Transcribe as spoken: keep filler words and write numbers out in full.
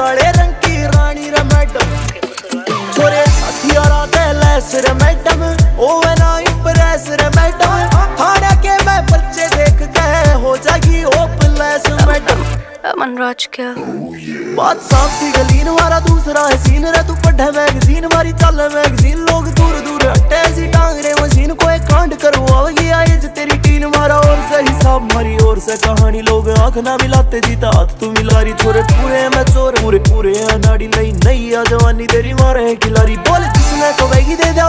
काले रंग की रानी रे मैडम, छोरे हथियारा ते लैस रे मैडम, ओवे ना इम्प्रेस रे मैडम, थाने के मैं बच्चे देख के हो जाएगी होपलेस मैडम। मनराज क्या बात साफ सी गलीन वाला दूसरा है सीन रे, तू पढ़े मैगजीन मारी चल मैगजीन, लोग दूर दूर हटे सी टांग रे मशीन को एक कांड करवाओगी आज तेरी टीन, मारा और से हिसाब मारी और से कहानी, लोग आंख ना मिलाते जीता हाथ तू मिलारी, छोरे पूरे मैं चोर पूरे पूरे नाड़ी नहीं नहीं आ जवानी तेरी मारे खिलारी, बोल जिसने को वही दे